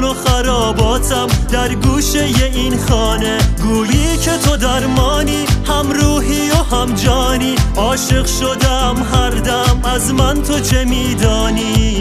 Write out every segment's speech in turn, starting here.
و خراباتم در گوشه این خانه، گویی که تو درمانی، هم روحی و هم جانی. عاشق شدم هر دم، از من تو چه میدانی؟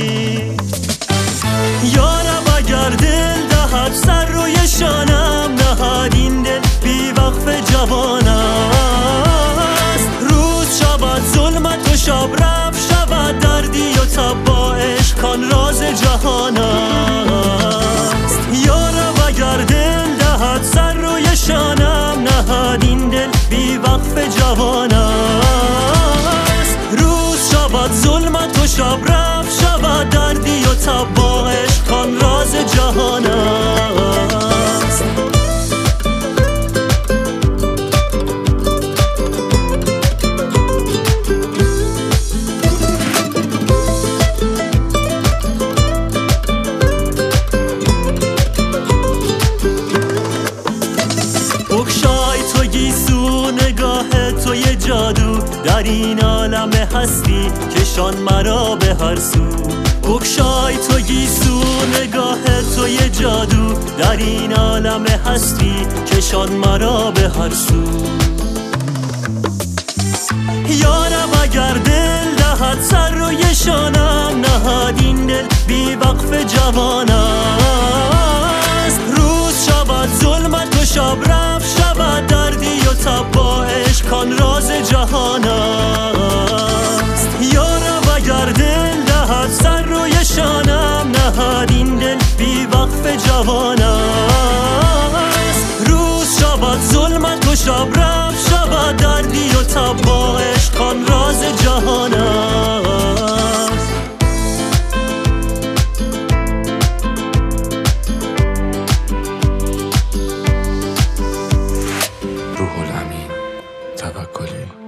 یارم اگر دل دهد سر روی شانم، نهاد این دل بی وقف جوان است. روز شود ظلمت و شب رفت شود دردی و تب با عشق کان راز جهان است. یارم اگر دل دهد سر روی شانم، نهاد این دل بی وقف جوان است. روز شود ظلمت و شب رفت شود دردی و تب با عشق کان راز جهان است. بگشای تو گیسو نگاه تو یه جادو در این عالم هستی، کشان مرا به هر سو. بگشای تو گیسو نگاه تو یه جادو در این عالم هستی، کشان مرا به هر سو. یارم اگر دل دهد سر روی شانم، نهاد این دل بی وقف جوان است. روز شود ظلمت و شب رفت شود دردی و تب با عشق کان راز جهان است. یارم اگر دل دهد سر روی شانم، نهاد این دل بی وقف جوان است. روز شود ظلمت و شب رفت شود دردی و تب با عشق کان راز جهان است. روح الامین توکلی.